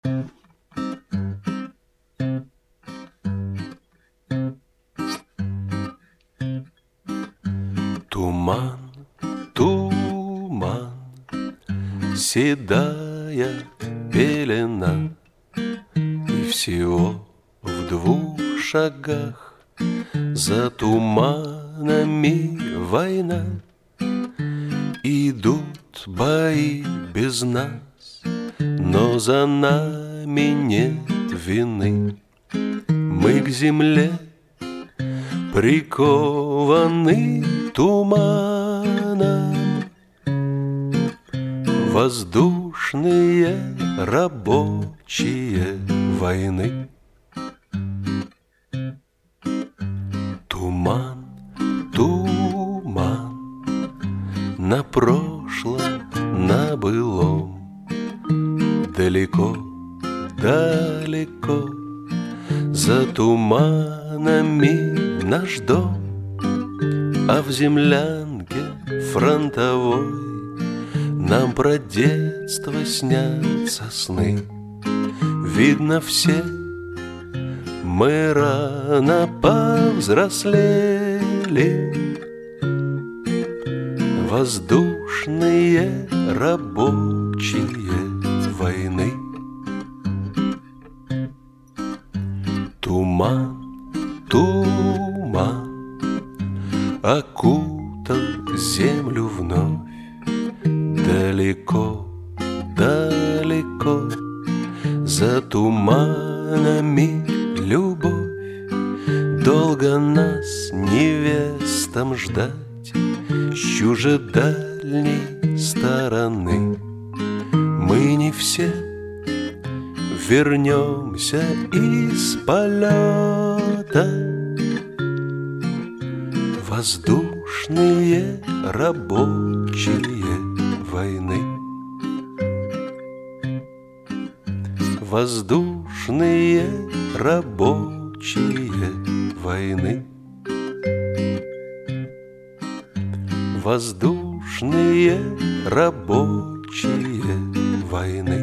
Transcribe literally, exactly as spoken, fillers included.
Туман, туман, седая пелена, и всего в двух шагах за туманами война. Идут бои без нас, но за нами нет вины. Мы к земле прикованы туманом, воздушные рабочие войны. Туман, туман, на прошлом, на былом, далеко, далеко, за туманами наш дом. А в землянке фронтовой нам про детство снятся сны. Видно, все мы рано повзрослели, воздушные рабочие войны. Туман, туман окутал землю вновь. Далеко, далеко, за туманами любовь. Долго нас невестам ждать с чужедальней стороны. Мы не все вернемся из полета. Воздушные рабочие войны. Воздушные рабочие войны. Воздушные рабочие войны.